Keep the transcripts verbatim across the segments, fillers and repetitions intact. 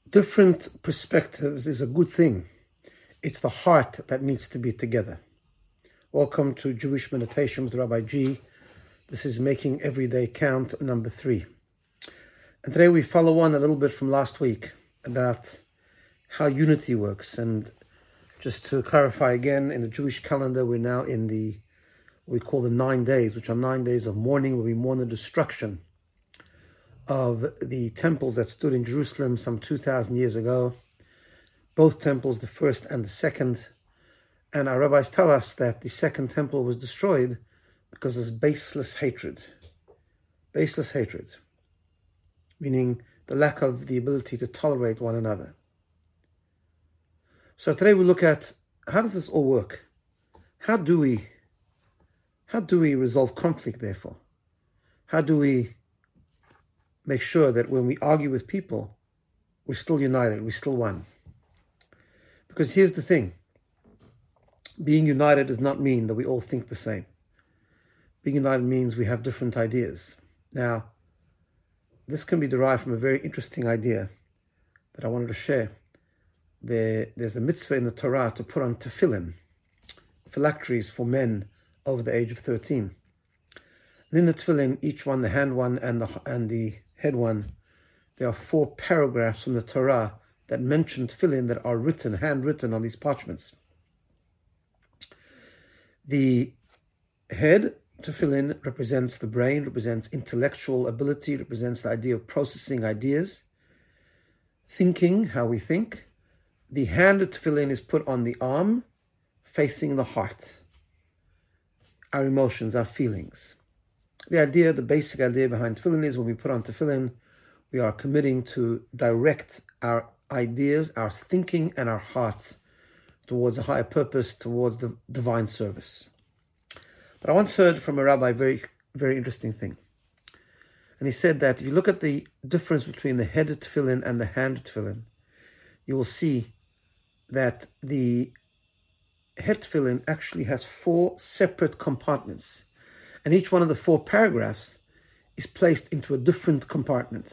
Different perspectives is a good thing. It's the heart that needs to be together. Welcome to Jewish Meditation with Rabbi G. This is Making Every Day Count, number three. And today we follow on a little bit from last week about how unity works. And just to clarify again, in the Jewish calendar, we're now in the, what we call the nine days, which are nine days of mourning, where we mourn the destruction of the temples that stood in Jerusalem some two thousand years ago. Both temples, the first and the second. And our rabbis tell us that the second temple was destroyed because of baseless hatred. Baseless hatred. Meaning the lack of the ability to tolerate one another. So today we look at, how does this all work? How do we, how do we resolve conflict, therefore? How do we make sure that when we argue with people, we're still united, we're still one? Because here's the thing. Being united does not mean that we all think the same. Being united means we have different ideas. Now, this can be derived from a very interesting idea that I wanted to share. There, there's a mitzvah in the Torah to put on tefillin, phylacteries for men over the age of thirteen. And in the tefillin, each one, the hand one and the and the head one, there are four paragraphs from the Torah that mention tefillin that are written, handwritten on these parchments. The head tefillin represents the brain, represents intellectual ability, represents the idea of processing ideas, thinking, how we think. The hand tefillin is put on the arm, facing the heart, our emotions, our feelings. The idea, the basic idea behind tefillin is when we put on tefillin, we are committing to direct our ideas, our thinking, and our hearts towards a higher purpose, towards the divine service. But I once heard from a rabbi a very, very interesting thing. And he said that if you look at the difference between the head tefillin and the hand tefillin, you will see that the head tefillin actually has four separate compartments. And each one of the four paragraphs is placed into a different compartment.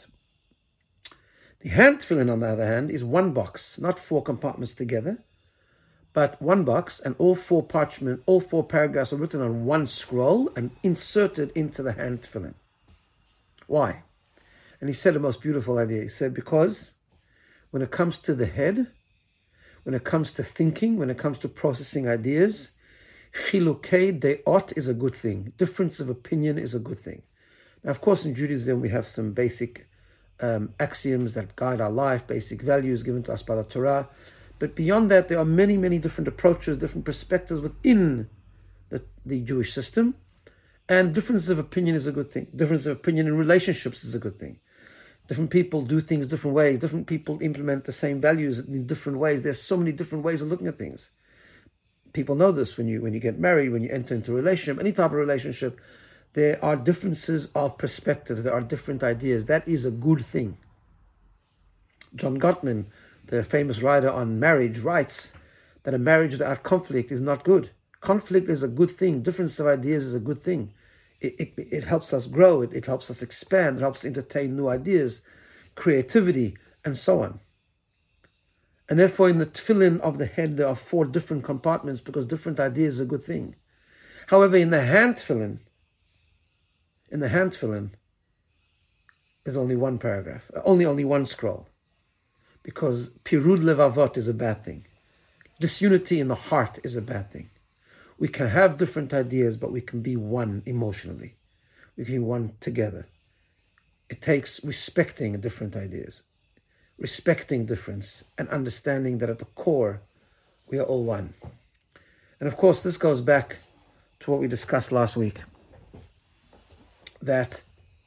The hand tefillin, on the other hand, is one box, not four compartments together, but one box, and all four parchment, all four paragraphs are written on one scroll and inserted into the hand tefillin. Why? And he said the most beautiful idea. He said, because when it comes to the head, when it comes to thinking, when it comes to processing ideas, chilukei deot is a good thing. Difference of opinion is a good thing. Now, of course, in Judaism, we have some basic um, axioms that guide our life, basic values given to us by the Torah. But beyond that, there are many, many different approaches, different perspectives within the, the Jewish system. And difference of opinion is a good thing. Difference of opinion in relationships is a good thing. Different people do things different ways. Different people implement the same values in different ways. There's so many different ways of looking at things. People know this when you when you get married, when you enter into a relationship, any type of relationship, there are differences of perspectives. There are different ideas. That is a good thing. John Gottman, the famous writer on marriage, writes that a marriage without conflict is not good. Conflict is a good thing. Difference of ideas is a good thing. It, it, it helps us grow. It, it helps us expand. It helps entertain new ideas, creativity, and so on. And therefore, in the tefillin of the head, there are four different compartments because different ideas is a good thing. However, in the hand tefillin, in the hand tefillin, there's only one paragraph, only only one scroll, because pirud levavot is a bad thing. Disunity in the heart is a bad thing. We can have different ideas, but we can be one emotionally. We can be one together. It takes respecting different ideas, respecting difference, and understanding that at the core, we are all one. And of course, this goes back to what we discussed last week, that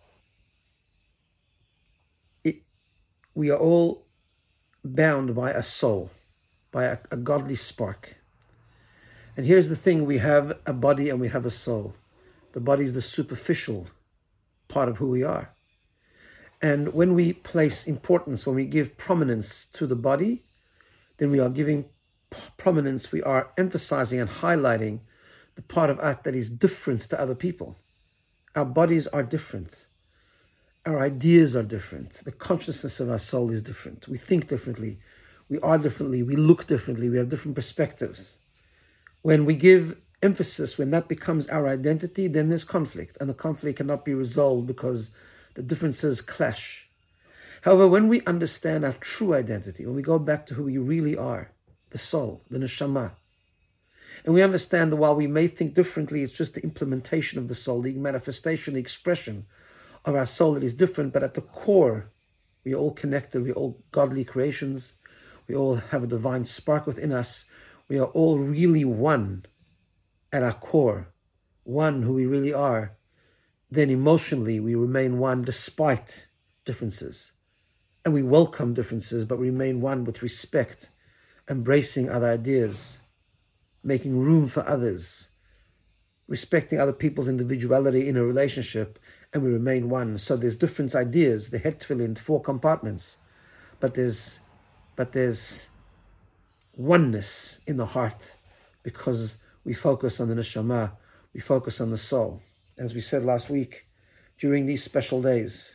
it, we are all bound by a soul, by a, a godly spark. And here's the thing, we have a body and we have a soul. The body is the superficial part of who we are. And when we place importance, when we give prominence to the body, then we are giving prominence, we are emphasizing and highlighting the part of us that is different to other people. Our bodies are different. Our ideas are different. The consciousness of our soul is different. We think differently. We are differently. We look differently. We have different perspectives. When we give emphasis, when that becomes our identity, then there's conflict. And the conflict cannot be resolved because the differences clash. However, when we understand our true identity, when we go back to who we really are, the soul, the neshama, and we understand that while we may think differently, it's just the implementation of the soul, the manifestation, the expression of our soul that is different, but at the core, we are all connected, we are all godly creations, we all have a divine spark within us, we are all really one at our core, one who we really are. Then emotionally we remain one despite differences. And we welcome differences, but remain one with respect, embracing other ideas, making room for others, respecting other people's individuality in a relationship, and we remain one. So there's different ideas, the head tefillin, four compartments, but there's but there's oneness in the heart because we focus on the neshama, we focus on the soul. As we said last week, during these special days,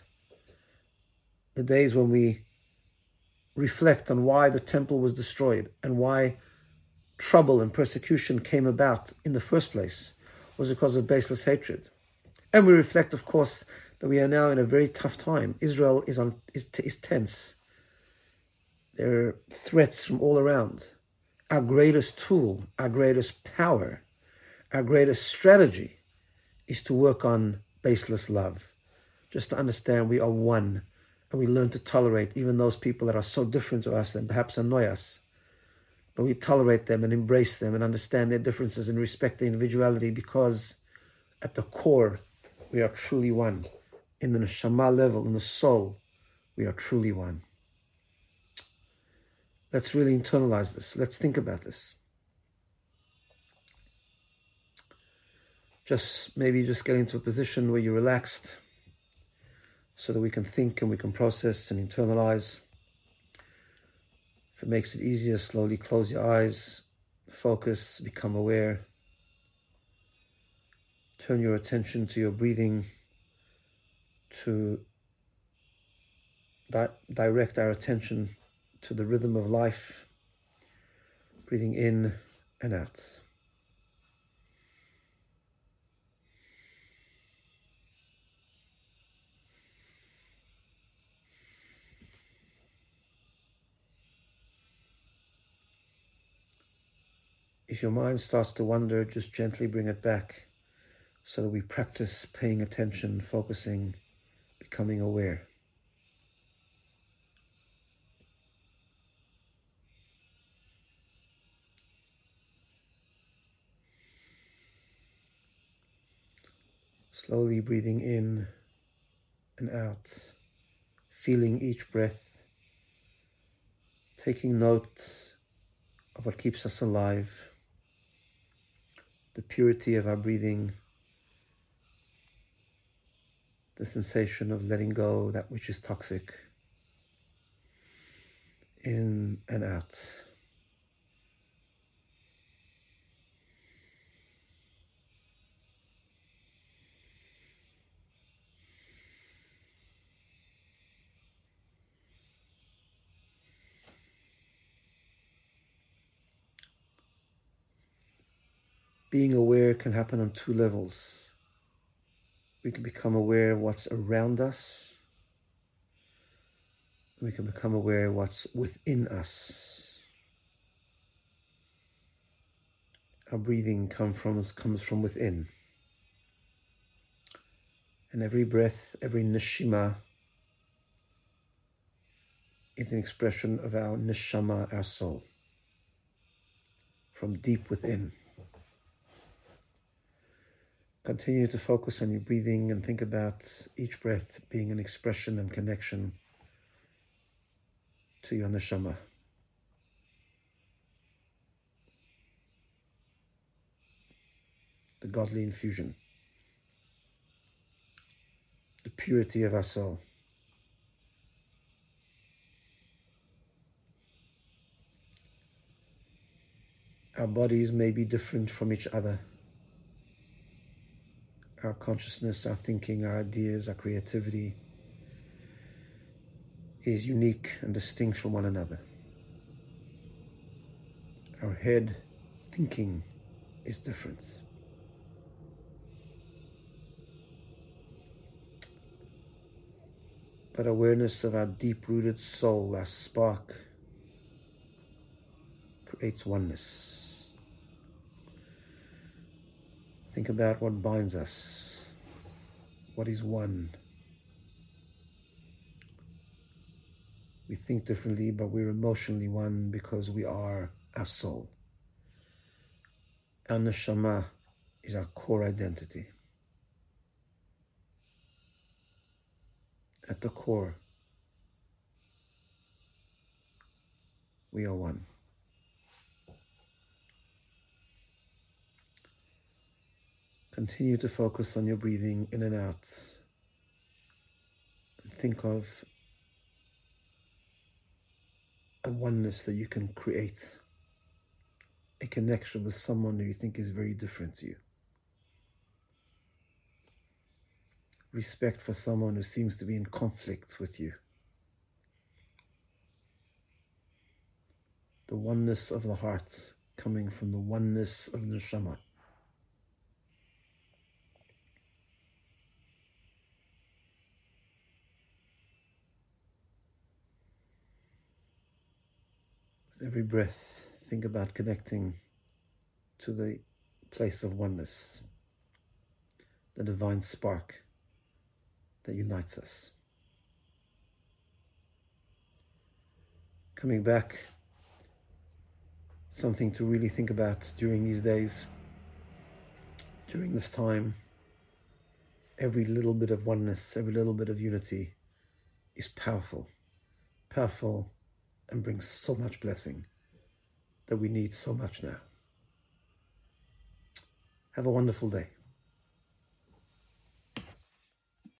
the days when we reflect on why the temple was destroyed and why trouble and persecution came about in the first place, was because of baseless hatred. And we reflect, of course, that we are now in a very tough time. Israel is on is, is tense. There are threats from all around. Our greatest tool, our greatest power, our greatest strategy is to work on baseless love. Just to understand we are one, and we learn to tolerate even those people that are so different to us and perhaps annoy us. But we tolerate them and embrace them and understand their differences and respect their individuality, because at the core, we are truly one. In the neshama level, in the soul, we are truly one. Let's really internalize this. Let's think about this. Just maybe just get into a position where you're relaxed so that we can think and we can process and internalize. If it makes it easier, slowly close your eyes, focus, become aware. Turn your attention to your breathing, to di- direct our attention to the rhythm of life, breathing in and out. If your mind starts to wander, just gently bring it back so that we practice paying attention, focusing, becoming aware. Slowly breathing in and out, feeling each breath, taking note of what keeps us alive, the purity of our breathing, the sensation of letting go that which is toxic, in and out. Being aware can happen on two levels. We can become aware of what's around us. We can become aware of what's within us. Our breathing come from, comes from within. And every breath, every neshima is an expression of our neshama, our soul, from deep within. Continue to focus on your breathing and think about each breath being an expression and connection to your neshama. The godly infusion, the purity of our soul. Our bodies may be different from each other. Our consciousness, our thinking, our ideas, our creativity, is unique and distinct from one another. Our head thinking is different. But awareness of our deep-rooted soul, our spark, creates oneness. Think about what binds us, what is one. We think differently, but we're emotionally one because we are our soul. Our neshama is our core identity. At the core, we are one. Continue to focus on your breathing in and out. And think of a oneness that you can create, a connection with someone who you think is very different to you. Respect for someone who seems to be in conflict with you. The oneness of the heart coming from the oneness of the neshama. With every breath, think about connecting to the place of oneness, the divine spark that unites us. Coming back, something to really think about during these days, during this time. Every little bit of oneness, every little bit of unity is powerful, powerful and brings so much blessing that we need so much now. Have a wonderful day.